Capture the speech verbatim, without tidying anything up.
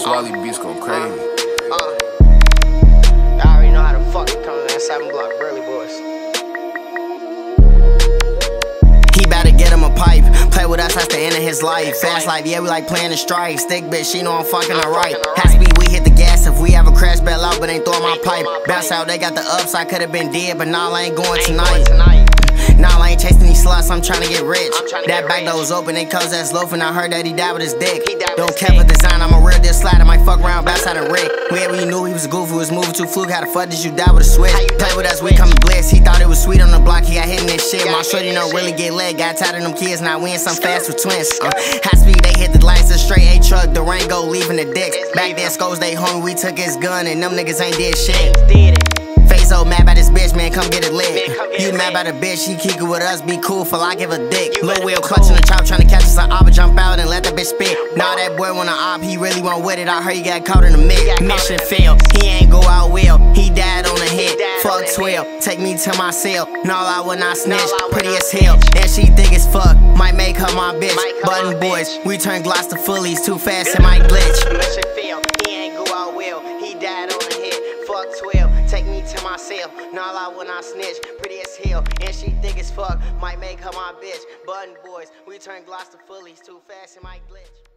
Swally beats go crazy. Uh, I already know how to fucking come in that seven block, Burley boys. He bout to get him a pipe. Play with us, that's the end of his life. Fast life, yeah, we like playing the strike. Stick bitch, she know I'm fucking her right. High speed, we hit the gas if we have a crash, bail out, but ain't throwing my pipe. Bounce out, they got the ups, I could've been dead, but nah, I ain't going tonight. Nah, I ain't chasing these sluts, I'm tryna get rich. That back door was open, they closed that loaf, and I heard that he died with his dick. Don't care for design, I'm a real deal slider, might fuck around, bounce out a Rick. Wherever you knew he was goofy, was moving too fluke, how the fuck did you die with a switch? Play with us, we coming blitz, he thought it was sweet on the block, he got hitting this shit. My shorty don't really get leg, got tired of them kids, now we in some fast with twins. Uh, high speed, they hit the lights, a straight A truck, Durango leaving the dicks. Back then, Sco's they home, we took his gun, and them niggas ain't did shit. Face so mad by this bitch, man, come get it lit. You mad by the bitch, she kick it with us, be cool, for I give a dick. Lil Will clutching the chop, trying to catch us an op, jump out and let that bitch spit. Now that boy wanna op, he really want with it, I heard he got caught in the mix. Mission failed, he ain't go out well, he died on the hit. Fuck twelve, take me to my cell, no I would not snitch, pretty as hell. And she think it's fuck, might make her my bitch. Button boys, we turn Gloss to fullies, too fast it might glitch. Mission failed, he ain't go out well, he died on the hit. Fuck twelve, take me to myself, nah I will not snitch, pretty as hell, and she think it's fuck, might make her my bitch. Button boys, we turn Gloss to fullies, too fast it might glitch.